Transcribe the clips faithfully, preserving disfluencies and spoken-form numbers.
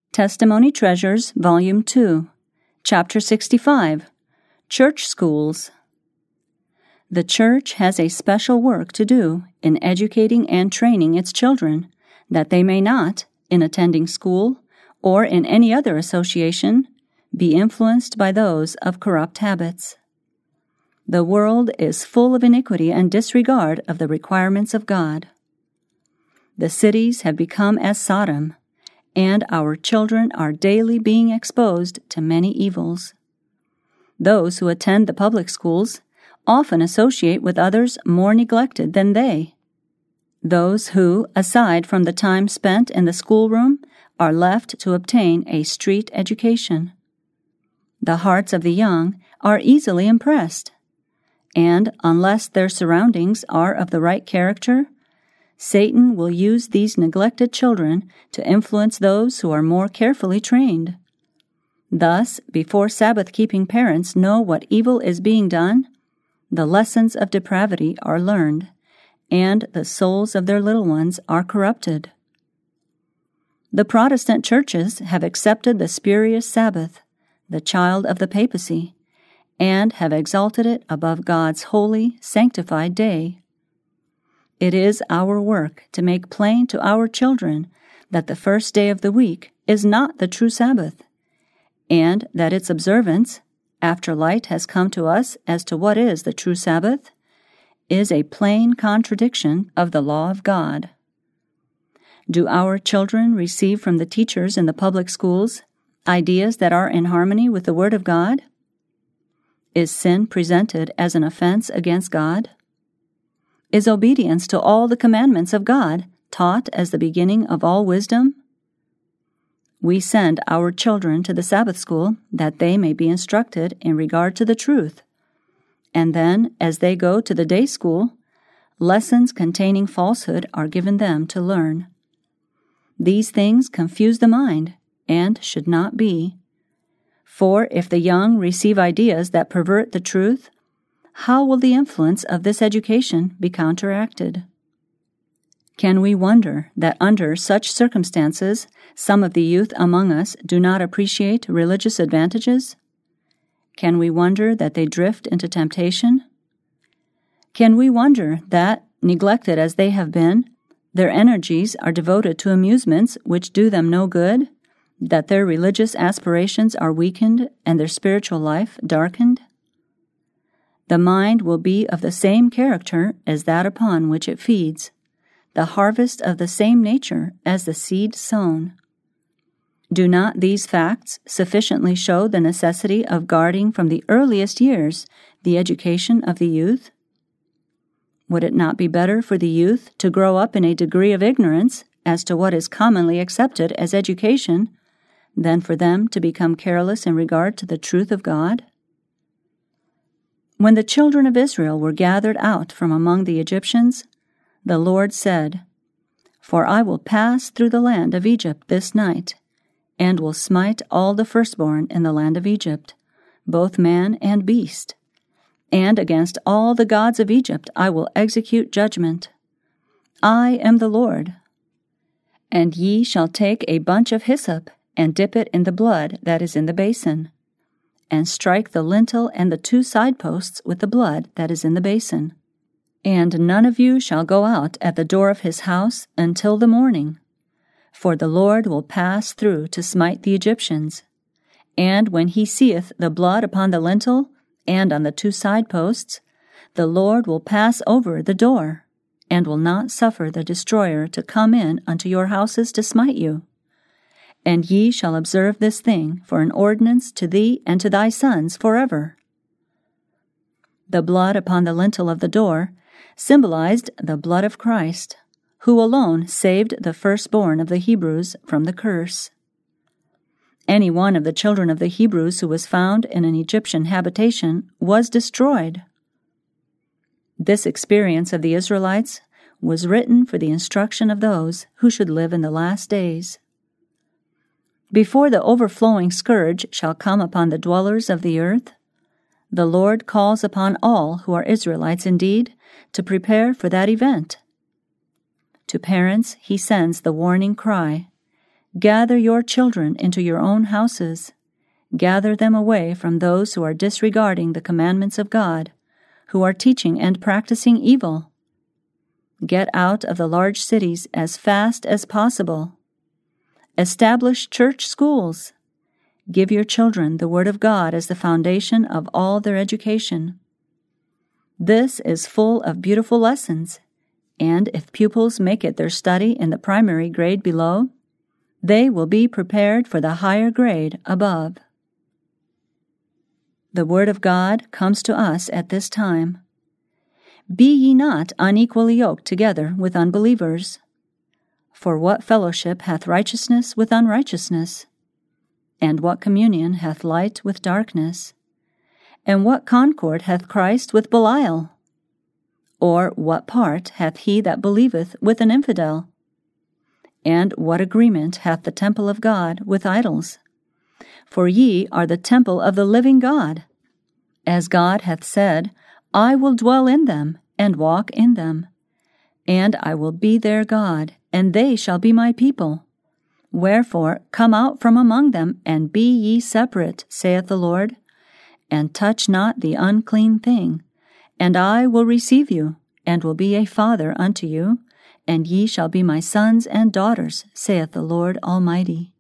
Testimony Treasures, Volume two, Chapter sixty-five, Church Schools. The Church has a special work to do in educating and training its children, that they may not, in attending school or in any other association, be influenced by those of corrupt habits. The world is full of iniquity and disregard of the requirements of God. The cities have become as Sodom, and our children are daily being exposed to many evils. Those who attend the public schools often associate with others more neglected than they. Those who, aside from the time spent in the schoolroom, are left to obtain a street education. The hearts of the young are easily impressed, and unless their surroundings are of the right character, Satan will use these neglected children to influence those who are more carefully trained. Thus, before Sabbath-keeping parents know what evil is being done, the lessons of depravity are learned, and the souls of their little ones are corrupted. The Protestant churches have accepted the spurious Sabbath, the child of the papacy, and have exalted it above God's holy, sanctified day. It is our work to make plain to our children that the first day of the week is not the true Sabbath, and that its observance, after light has come to us as to what is the true Sabbath, is a plain contradiction of the law of God. Do our children receive from the teachers in the public schools ideas that are in harmony with the Word of God? Is sin presented as an offense against God? Is obedience to all the commandments of God taught as the beginning of all wisdom? We send our children to the Sabbath school that they may be instructed in regard to the truth, and then, as they go to the day school, lessons containing falsehood are given them to learn. These things confuse the mind, and should not be. For if the young receive ideas that pervert the truth, how will the influence of this education be counteracted? Can we wonder that under such circumstances some of the youth among us do not appreciate religious advantages? Can we wonder that they drift into temptation? Can we wonder that, neglected as they have been, their energies are devoted to amusements which do them no good, that their religious aspirations are weakened and their spiritual life darkened? The mind will be of the same character as that upon which it feeds, the harvest of the same nature as the seed sown. Do not these facts sufficiently show the necessity of guarding from the earliest years the education of the youth? Would it not be better for the youth to grow up in a degree of ignorance as to what is commonly accepted as education than for them to become careless in regard to the truth of God? When the children of Israel were gathered out from among the Egyptians, the Lord said, "For I will pass through the land of Egypt this night, and will smite all the firstborn in the land of Egypt, both man and beast. And against all the gods of Egypt I will execute judgment. I am the Lord. And ye shall take a bunch of hyssop, and dip it in the blood that is in the basin, and strike the lintel and the two side posts with the blood that is in the basin. And none of you shall go out at the door of his house until the morning, for the Lord will pass through to smite the Egyptians. And when he seeth the blood upon the lintel and on the two side posts, the Lord will pass over the door, and will not suffer the destroyer to come in unto your houses to smite you. And ye shall observe this thing for an ordinance to thee and to thy sons forever." The blood upon the lintel of the door symbolized the blood of Christ, who alone saved the firstborn of the Hebrews from the curse. Any one of the children of the Hebrews who was found in an Egyptian habitation was destroyed. This experience of the Israelites was written for the instruction of those who should live in the last days. Before the overflowing scourge shall come upon the dwellers of the earth, the Lord calls upon all who are Israelites indeed to prepare for that event. To parents he sends the warning cry, Gather your children into your own houses. Gather them away from those who are disregarding the commandments of God, who are teaching and practicing evil. Get out of the large cities as fast as possible. Establish church schools. Give your children the Word of God as the foundation of all their education. This is full of beautiful lessons, and if pupils make it their study in the primary grade below, they will be prepared for the higher grade above. The Word of God comes to us at this time. Be ye not unequally yoked together with unbelievers. For what fellowship hath righteousness with unrighteousness? And what communion hath light with darkness? And what concord hath Christ with Belial? Or what part hath he that believeth with an infidel? And what agreement hath the temple of God with idols? For ye are the temple of the living God. As God hath said, I will dwell in them, and walk in them. And I will be their God, and they shall be my people. Wherefore come out from among them, and be ye separate, saith the Lord, and touch not the unclean thing. And I will receive you, and will be a father unto you, and ye shall be my sons and daughters, saith the Lord Almighty.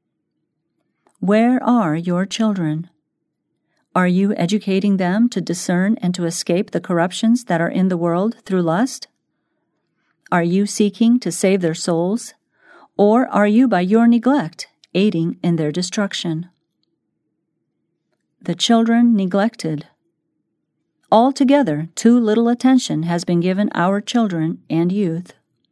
Where are your children? Are you educating them to discern and to escape the corruptions that are in the world through lust? Are you seeking to save their souls, or are you by your neglect aiding in their destruction? The children neglected. Altogether, too little attention has been given our children and youth.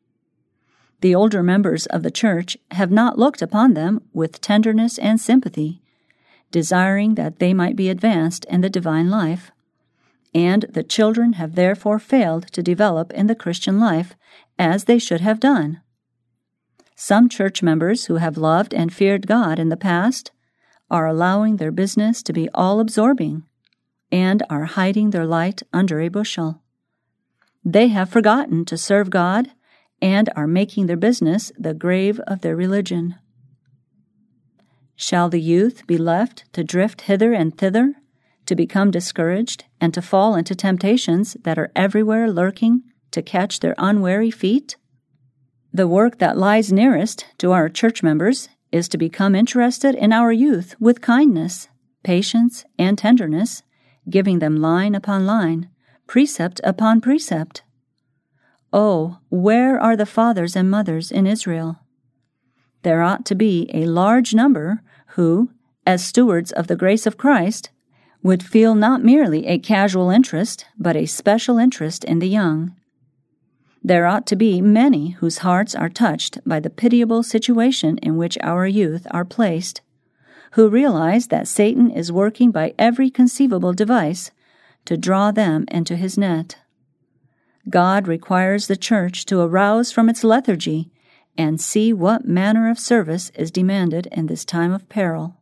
The older members of the church have not looked upon them with tenderness and sympathy, desiring that they might be advanced in the divine life, and the children have therefore failed to develop in the Christian life as they should have done. Some church members who have loved and feared God in the past are allowing their business to be all-absorbing and are hiding their light under a bushel. They have forgotten to serve God and are making their business the grave of their religion. Shall the youth be left to drift hither and thither, to become discouraged, and to fall into temptations that are everywhere lurking to catch their unwary feet? The work that lies nearest to our church members is to become interested in our youth with kindness, patience, and tenderness, giving them line upon line, precept upon precept. Oh, where are the fathers and mothers in Israel? There ought to be a large number who, as stewards of the grace of Christ, would feel not merely a casual interest, but a special interest in the young. There ought to be many whose hearts are touched by the pitiable situation in which our youth are placed, who realize that Satan is working by every conceivable device to draw them into his net. God requires the church to arouse from its lethargy and see what manner of service is demanded in this time of peril.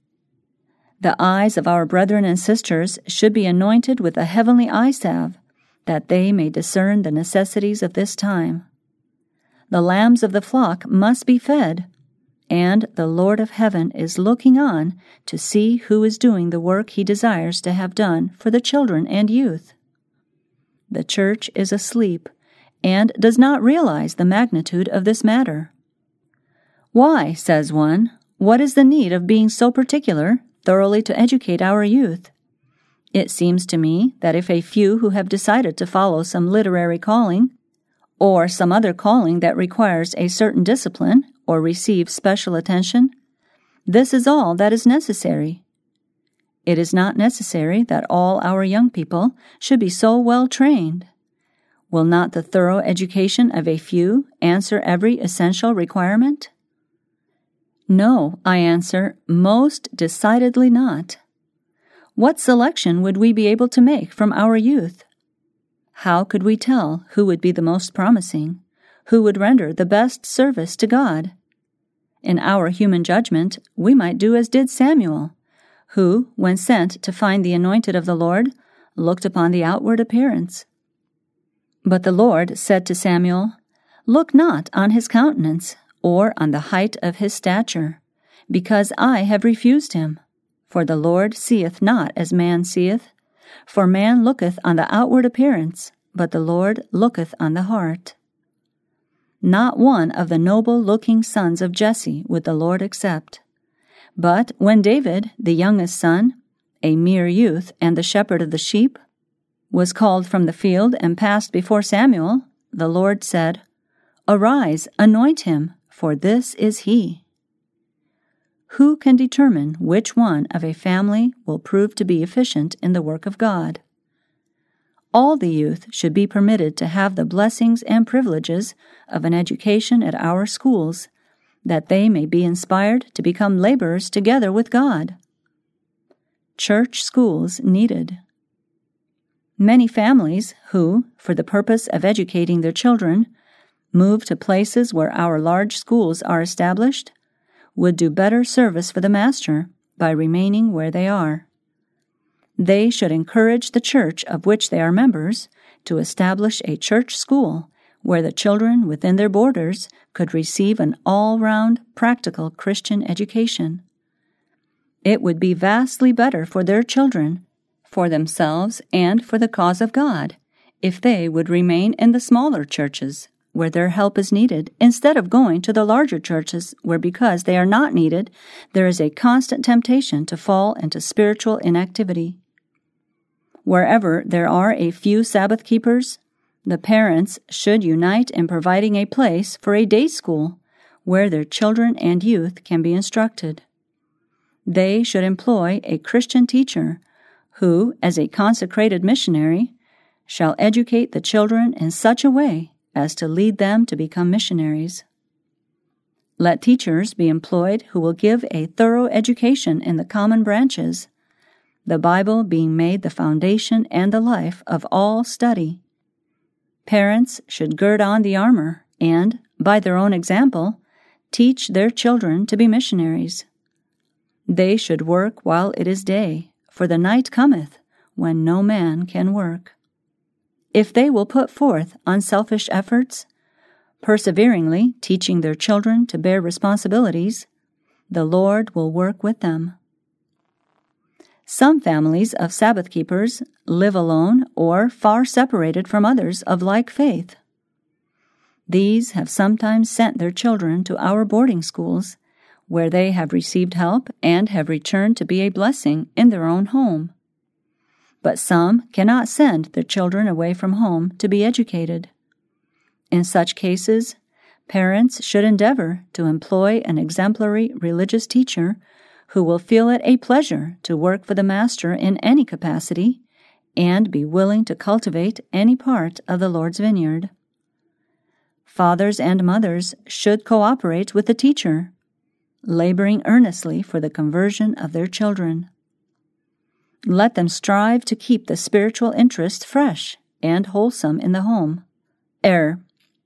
The eyes of our brethren and sisters should be anointed with a heavenly eye salve, that they may discern the necessities of this time. The lambs of the flock must be fed, and the Lord of heaven is looking on to see who is doing the work he desires to have done for the children and youth. The church is asleep, and does not realize the magnitude of this matter. Why, says one, what is the need of being so particular thoroughly to educate our youth? It seems to me that if a few who have decided to follow some literary calling, or some other calling that requires a certain discipline or receives special attention, this is all that is necessary. It is not necessary that all our young people should be so well trained. Will not the thorough education of a few answer every essential requirement? No, I answer, most decidedly not. What selection would we be able to make from our youth? How could we tell who would be the most promising, who would render the best service to God? In our human judgment, we might do as did Samuel, who, when sent to find the anointed of the Lord, looked upon the outward appearance. But the Lord said to Samuel, Look not on his countenance, or on the height of his stature, because I have refused him. For the Lord seeth not as man seeth. For man looketh on the outward appearance, but the Lord looketh on the heart. Not one of the noble-looking sons of Jesse would the Lord accept. But when David, the youngest son, a mere youth and the shepherd of the sheep, was called from the field and passed before Samuel, the Lord said, Arise, anoint him, for this is he. Who can determine which one of a family will prove to be efficient in the work of God? All the youth should be permitted to have the blessings and privileges of an education at our schools, that they may be inspired to become laborers together with God. Church schools needed. Many families who, for the purpose of educating their children, move to places where our large schools are established, would do better service for the Master by remaining where they are. They should encourage the church of which they are members to establish a church school where the children within their borders could receive an all-round practical Christian education. It would be vastly better for their children, for themselves, and for the cause of God, if they would remain in the smaller churches where their help is needed, instead of going to the larger churches where, because they are not needed, there is a constant temptation to fall into spiritual inactivity. Wherever there are a few Sabbath keepers, the parents should unite in providing a place for a day school where their children and youth can be instructed. They should employ a Christian teacher who, as a consecrated missionary, shall educate the children in such a way as to lead them to become missionaries. Let teachers be employed who will give a thorough education in the common branches, the Bible being made the foundation and the life of all study. Parents should gird on the armor and, by their own example, teach their children to be missionaries. They should work while it is day, for the night cometh when no man can work. If they will put forth unselfish efforts, perseveringly teaching their children to bear responsibilities, the Lord will work with them. Some families of Sabbath keepers live alone or far separated from others of like faith. These have sometimes sent their children to our boarding schools, where they have received help and have returned to be a blessing in their own home. But some cannot send their children away from home to be educated. In such cases, parents should endeavor to employ an exemplary religious teacher who will feel it a pleasure to work for the Master in any capacity and be willing to cultivate any part of the Lord's vineyard. Fathers and mothers should cooperate with the teacher, laboring earnestly for the conversion of their children. Let them strive to keep the spiritual interest fresh and wholesome in the home. Error.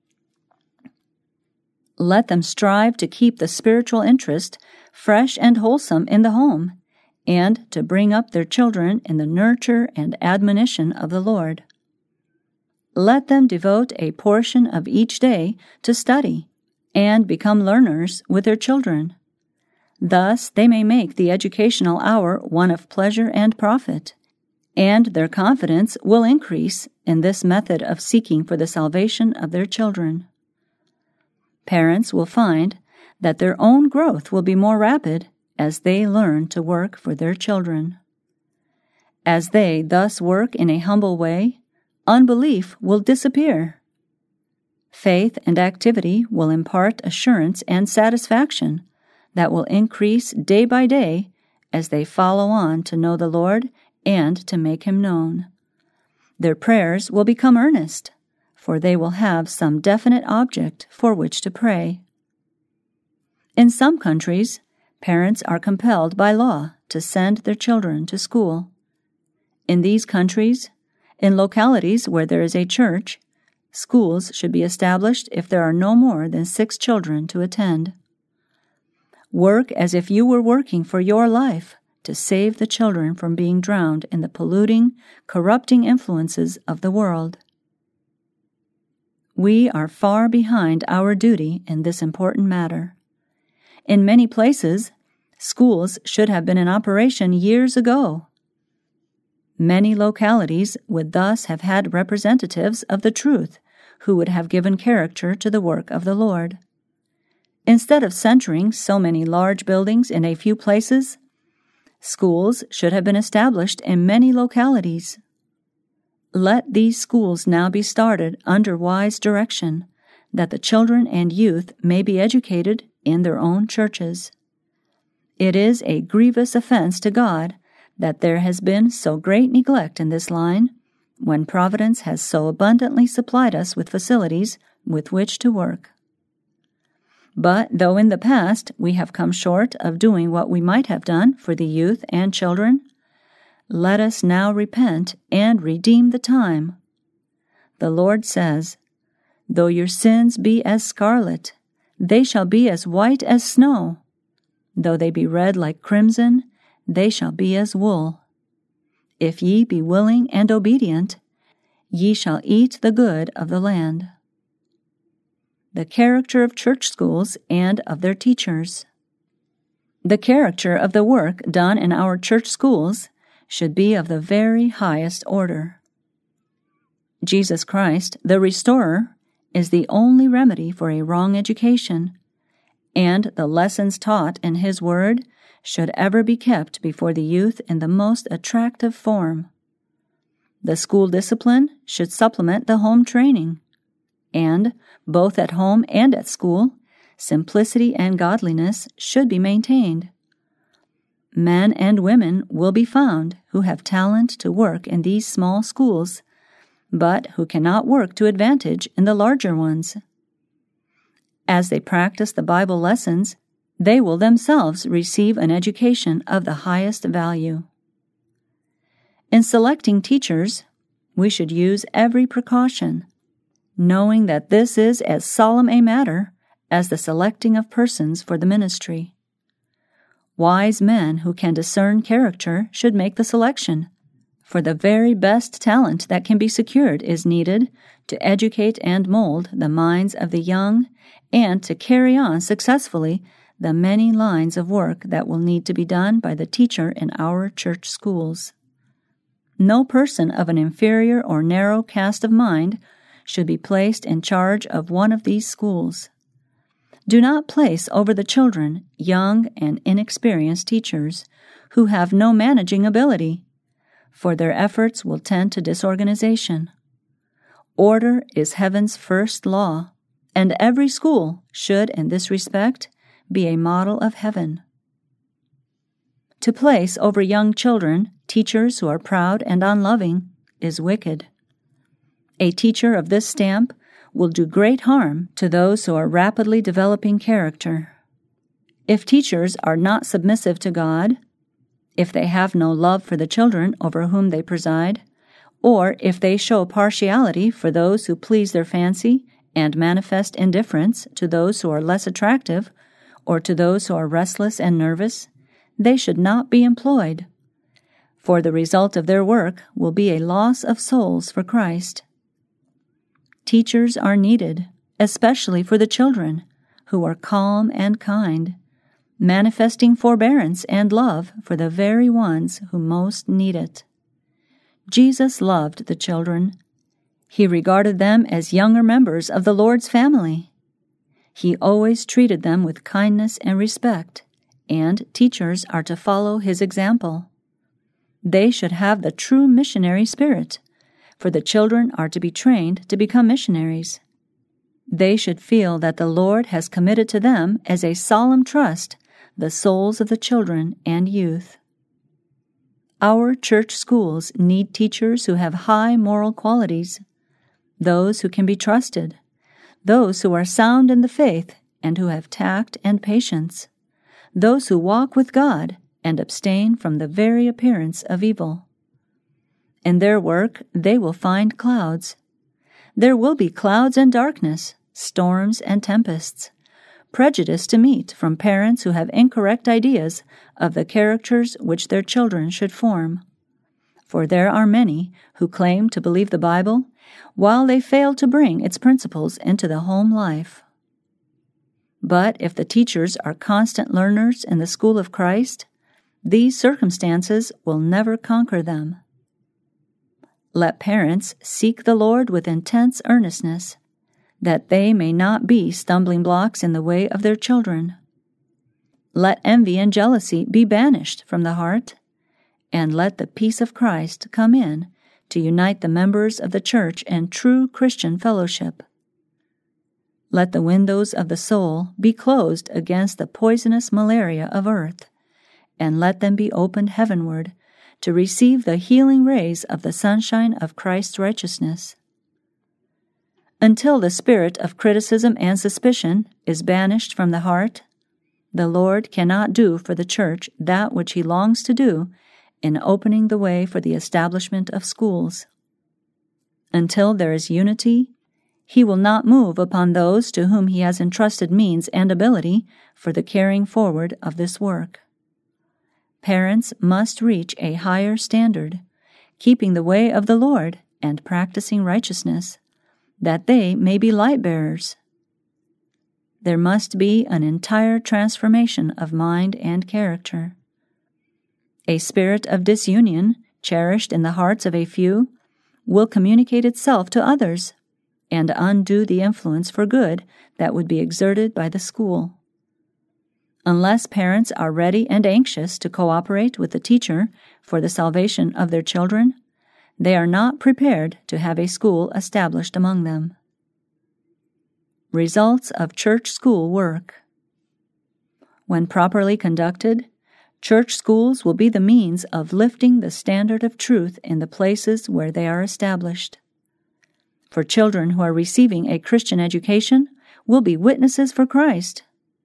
Let them strive to keep the spiritual interest fresh and wholesome in the home, and to bring up their children in the nurture and admonition of the Lord. Let them devote a portion of each day to study, and become learners with their children. Thus they may make the educational hour one of pleasure and profit, and their confidence will increase in this method of seeking for the salvation of their children. Parents will find that their own growth will be more rapid as they learn to work for their children. As they thus work in a humble way, unbelief will disappear. Faith and activity will impart assurance and satisfaction that will increase day by day as they follow on to know the Lord and to make Him known. Their prayers will become earnest, for they will have some definite object for which to pray. In some countries, parents are compelled by law to send their children to school. In these countries, in localities where there is a church, schools should be established if there are no more than six children to attend. Work as if you were working for your life to save the children from being drowned in the polluting, corrupting influences of the world. We are far behind our duty in this important matter. In many places, schools should have been in operation years ago. Many localities would thus have had representatives of the truth who would have given character to the work of the Lord. Instead of centering so many large buildings in a few places, schools should have been established in many localities. Let these schools now be started under wise direction, that the children and youth may be educated in their own churches. It is a grievous offense to God that there has been so great neglect in this line, when Providence has so abundantly supplied us with facilities with which to work. But though in the past we have come short of doing what we might have done for the youth and children, let us now repent and redeem the time. The Lord says, "Though your sins be as scarlet, they shall be as white as snow. Though they be red like crimson, they shall be as wool. If ye be willing and obedient, ye shall eat the good of the land." The character of church schools and of their teachers. The character of the work done in our church schools should be of the very highest order. Jesus Christ, the Restorer, is the only remedy for a wrong education, and the lessons taught in His Word should ever be kept before the youth in the most attractive form. The school discipline should supplement the home training, and, both at home and at school, simplicity and godliness should be maintained. Men and women will be found who have talent to work in these small schools, but who cannot work to advantage in the larger ones. As they practice the Bible lessons, they will themselves receive an education of the highest value. In selecting teachers, we should use every precaution, knowing that this is as solemn a matter as the selecting of persons for the ministry. Wise men who can discern character should make the selection, for the very best talent that can be secured is needed to educate and mold the minds of the young and to carry on successfully the many lines of work that will need to be done by the teacher in our church schools. No person of an inferior or narrow cast of mind should be placed in charge of one of these schools. Do not place over the children young and inexperienced teachers who have no managing ability, for their efforts will tend to disorganization. Order is heaven's first law, and every school should, in this respect, be a model of heaven. To place over young children teachers who are proud and unloving is wicked. A teacher of this stamp will do great harm to those who are rapidly developing character. If teachers are not submissive to God, if they have no love for the children over whom they preside, or if they show partiality for those who please their fancy and manifest indifference to those who are less attractive, or to those who are restless and nervous, they should not be employed, for the result of their work will be a loss of souls for Christ. Teachers are needed, especially for the children, who are calm and kind, manifesting forbearance and love for the very ones who most need it. Jesus loved the children. He regarded them as younger members of the Lord's family. He always treated them with kindness and respect, and teachers are to follow His example. They should have the true missionary spirit, for the children are to be trained to become missionaries. They should feel that the Lord has committed to them as a solemn trust the souls of the children and youth. Our church schools need teachers who have high moral qualities, those who can be trusted, those who are sound in the faith and who have tact and patience, those who walk with God and abstain from the very appearance of evil. In their work they will find clouds. There will be clouds and darkness, storms and tempests, prejudice to meet from parents who have incorrect ideas of the characters which their children should form. for there are many who claim to believe the Bible while they fail to bring its principles into the home life. But if the teachers are constant learners in the school of Christ, these circumstances will never conquer them. Let parents seek the Lord with intense earnestness, that they may not be stumbling blocks in the way of their children. Let envy and jealousy be banished from the heart, and let the peace of Christ come in to unite the members of the church in true Christian fellowship. Let the windows of the soul be closed against the poisonous malaria of earth, and let them be opened heavenward to receive the healing rays of the sunshine of Christ's righteousness. Until the spirit of criticism and suspicion is banished from the heart, the Lord cannot do for the church that which He longs to do in opening the way for the establishment of schools. Until there is unity, He will not move upon those to whom He has entrusted means and ability for the carrying forward of this work. Parents must reach a higher standard, keeping the way of the Lord and practicing righteousness, that they may be light-bearers. There must be an entire transformation of mind and character. A spirit of disunion, cherished in the hearts of a few, will communicate itself to others, and undo the influence for good that would be exerted by the school. Unless parents are ready and anxious to cooperate with the teacher for the salvation of their children, they are not prepared to have a school established among them. Results of church school work. When properly conducted, church schools will be the means of lifting the standard of truth in the places where they are established. For children who are receiving a Christian education will be witnesses for Christ.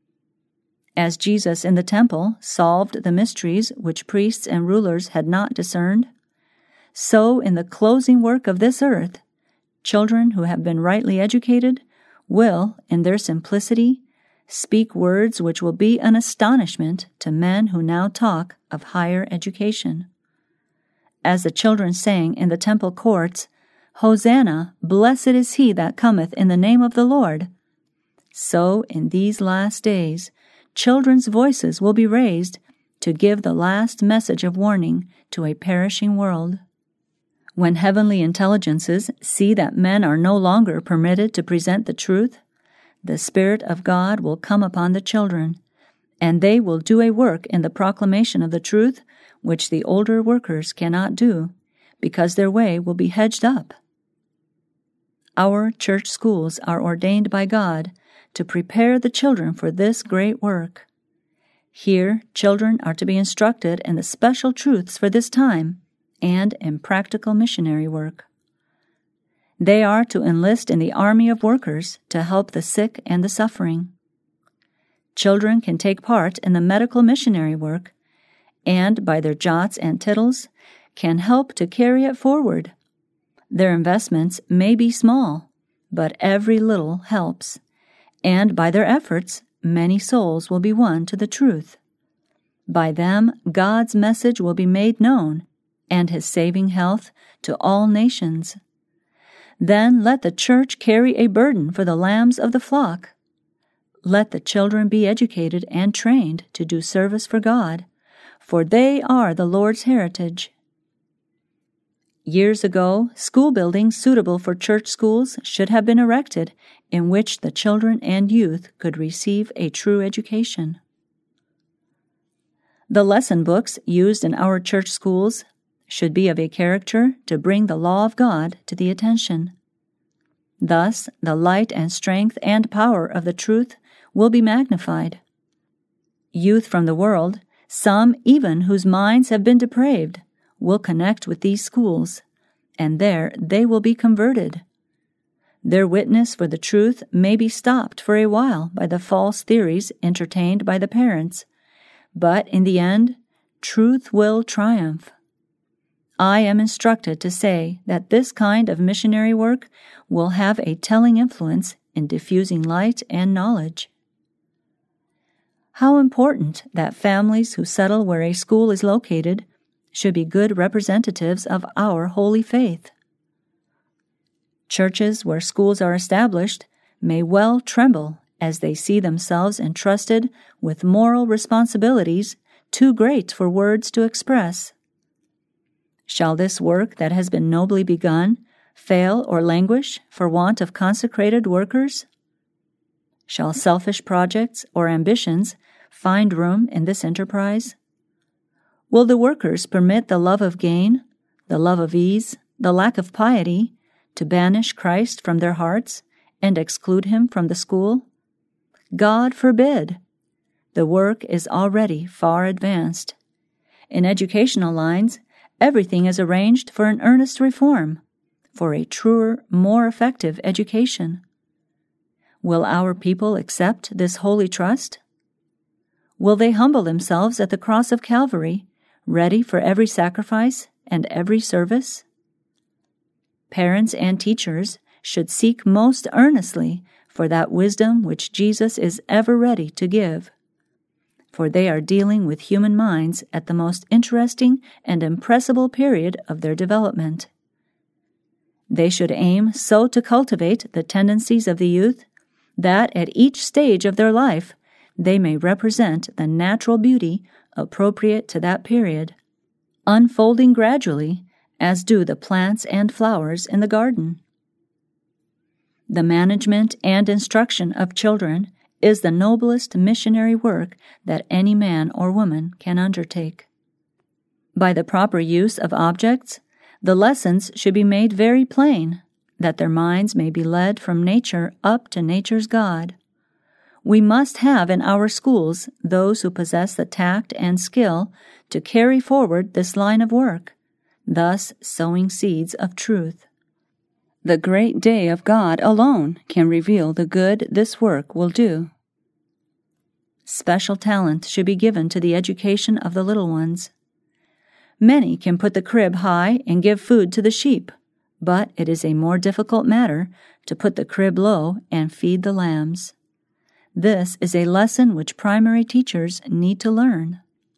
As Jesus in the temple solved the mysteries which priests and rulers had not discerned, so in the closing work of this earth, children who have been rightly educated will, in their simplicity, speak words which will be an astonishment to men who now talk of higher education. As the children sang in the temple courts, "Hosanna, blessed is he that cometh in the name of the Lord," so in these last days, children's voices will be raised to give the last message of warning to a perishing world. When heavenly intelligences see that men are no longer permitted to present the truth, the Spirit of God will come upon the children, and they will do a work in the proclamation of the truth which the older workers cannot do, because their way will be hedged up. Our church schools are ordained by God to prepare the children for this great work. Here, children are to be instructed in the special truths for this time and in practical missionary work. They are to enlist in the army of workers to help the sick and the suffering. Children can take part in the medical missionary work, and by their jots and tittles can help to carry it forward. Their investments may be small, but every little helps, and by their efforts many souls will be won to the truth. By them God's message will be made known, and His saving health to all nations. Then let the church carry a burden for the lambs of the flock. Let the children be educated and trained to do service for God, for they are the Lord's heritage. Years ago, school buildings suitable for church schools should have been erected in which the children and youth could receive a true education. The lesson books used in our church schools should be of a character to bring the law of God to the attention. Thus, the light and strength and power of the truth will be magnified. Youth from the world, some even whose minds have been depraved, will connect with these schools, and there they will be converted. Their witness for the truth may be stopped for a while by the false theories entertained by the parents, but in the end, truth will triumph. I am instructed to say that this kind of missionary work will have a telling influence in diffusing light and knowledge. How important that families who settle where a school is located should be good representatives of our holy faith. Churches where schools are established may well tremble as they see themselves entrusted with moral responsibilities too great for words to express. Shall this work that has been nobly begun fail or languish for want of consecrated workers? Shall selfish projects or ambitions find room in this enterprise? Will the workers permit the love of gain, the love of ease, the lack of piety, to banish Christ from their hearts and exclude him from the school? God forbid! The work is already far advanced. In educational lines, everything is arranged for an earnest reform, for a truer, more effective education. Will our people accept this holy trust? Will they humble themselves at the cross of Calvary, ready for every sacrifice and every service? Parents and teachers should seek most earnestly for that wisdom which Jesus is ever ready to give, for they are dealing with human minds at the most interesting and impressible period of their development. They should aim so to cultivate the tendencies of the youth that at each stage of their life they may represent the natural beauty appropriate to that period, unfolding gradually as do the plants and flowers in the garden. The management and instruction of children is the noblest missionary work that any man or woman can undertake. By the proper use of objects, the lessons should be made very plain, that their minds may be led from nature up to nature's God. We must have in our schools those who possess the tact and skill to carry forward this line of work, thus sowing seeds of truth. The great day of God alone can reveal the good this work will do. Special talent should be given to the education of the little ones. Many can put the crib high and give food to the sheep, but it is a more difficult matter to put the crib low and feed the lambs. This is a lesson which primary teachers need to learn.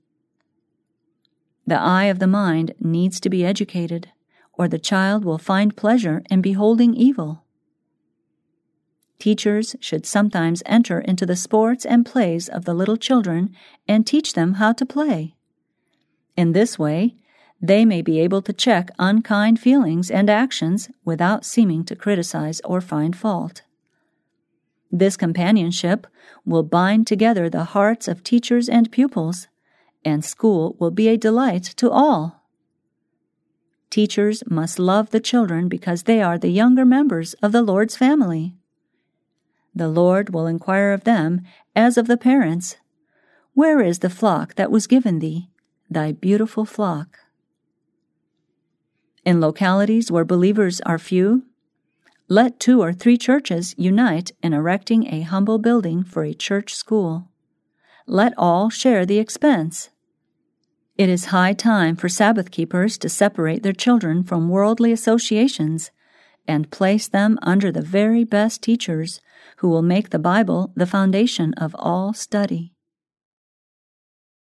The eye of the mind needs to be educated, or the child will find pleasure in beholding evil. Teachers should sometimes enter into the sports and plays of the little children and teach them how to play. In this way, they may be able to check unkind feelings and actions without seeming to criticize or find fault. This companionship will bind together the hearts of teachers and pupils, and school will be a delight to all. Teachers must love the children because they are the younger members of the Lord's family. The Lord will inquire of them as of the parents, "Where is the flock that was given thee, thy beautiful flock?" In localities where believers are few, let two or three churches unite in erecting a humble building for a church school. Let all share the expense. It is high time for Sabbath keepers to separate their children from worldly associations and place them under the very best teachers who will make the Bible the foundation of all study.